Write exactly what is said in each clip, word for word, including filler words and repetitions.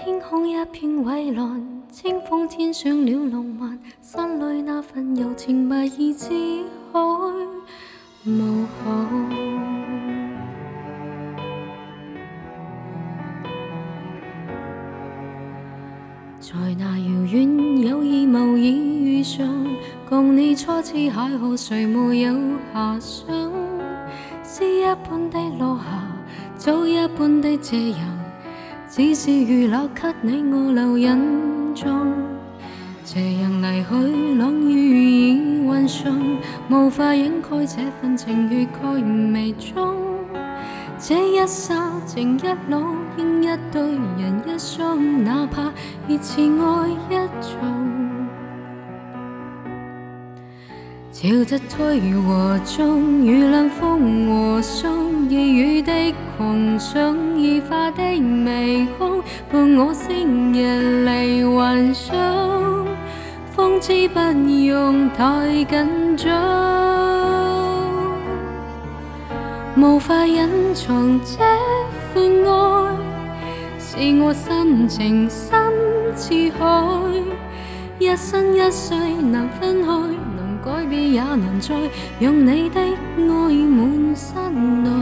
天空一片蔚蓝，清风添上了浪漫，心里那份柔情蜜意似海无限。在那遥远有意无意遇上，共你初次邂逅，谁没有遐想？诗一般的落下，早一般的这样，只是預留給你我留印象。這樣離去，朗雨已混上，無法掩蓋這份情越蓋未終。這一剎情一老，應一對人一雙，哪怕熱似愛一場。潮汐退和眾，如冷風和霜，夜雨的狂想，異化的微空，伴我星夜離幻想。風知不用太緊張，無法隱藏這份愛，是我心情深似海，一生一世難分開。改變也難再讓你的愛滿身內。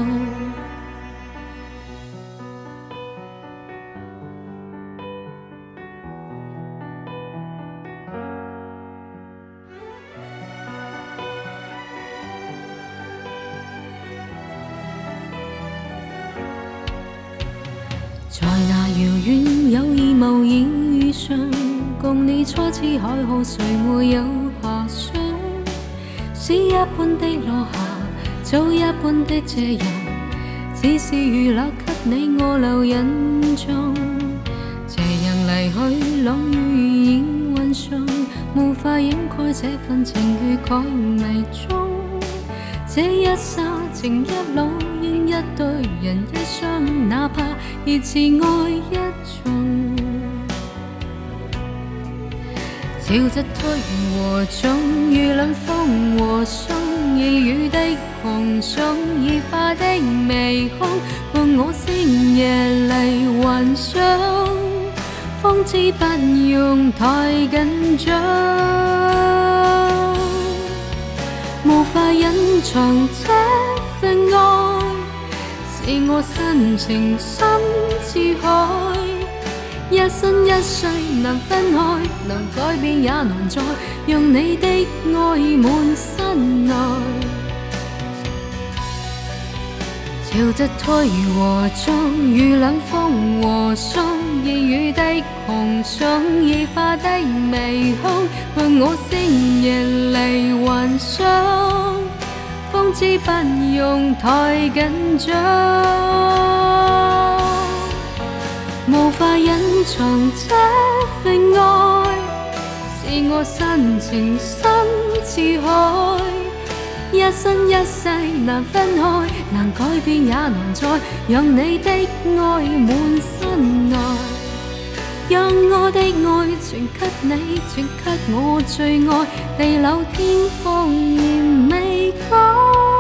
在那遙遠有意無意遇上，共你初次邂逅，誰沒有遐想？詩一般的落下，早一般的這樣，只是預留給你我留印象。這樣離去，朗雨已混上，無法掩蓋這份情越蓋未終。這一剎情一老，應一對人一雙，哪怕熱似愛一場。潮汐退和眾，如冷風和霜，夜雨的狂想，異化的微空，伴我星夜離幻想。方知不用太緊張，無法隱藏這份愛，是我深情深似海。一生一世難分開，能改變也難再讓你的愛滿身內。潮汐退和眾，如冷風和霜，夜雨的狂想，異化的微空，伴我星夜離幻想。方知不用太緊張，無法隱藏這份愛，是我深情深似海。一生一世難分開，難改變也難再讓你的愛滿身內。讓我的愛全給你，全給我最愛，地老天荒仍未改。